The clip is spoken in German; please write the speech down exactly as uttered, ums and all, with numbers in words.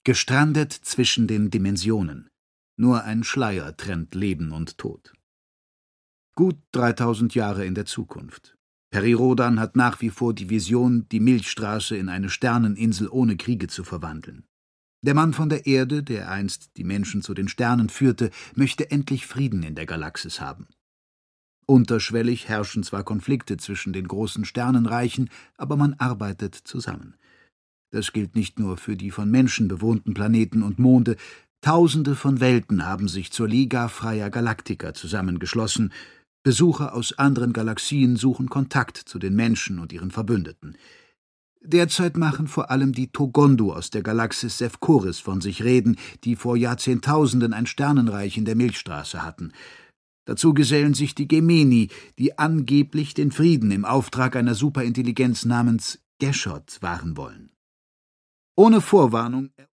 Gestrandet zwischen den Dimensionen. Nur ein Schleier trennt Leben und Tod. Gut dreitausend Jahre in der Zukunft. Peri Rodan hat nach wie vor die Vision, die Milchstraße in eine Sterneninsel ohne Kriege zu verwandeln. Der Mann von der Erde, der einst die Menschen zu den Sternen führte, möchte endlich Frieden in der Galaxis haben. Unterschwellig herrschen zwar Konflikte zwischen den großen Sternenreichen, aber man arbeitet zusammen. Das gilt nicht nur für die von Menschen bewohnten Planeten und Monde. Tausende von Welten haben sich zur Liga Freier Galaktiker zusammengeschlossen. Besucher aus anderen Galaxien suchen Kontakt zu den Menschen und ihren Verbündeten. Derzeit machen vor allem die Togondu aus der Galaxis Sefcoris von sich reden, die vor Jahrzehntausenden ein Sternenreich in der Milchstraße hatten. Dazu gesellen sich die Gemeni, die angeblich den Frieden im Auftrag einer Superintelligenz namens Geshot wahren wollen. Ohne Vorwarnung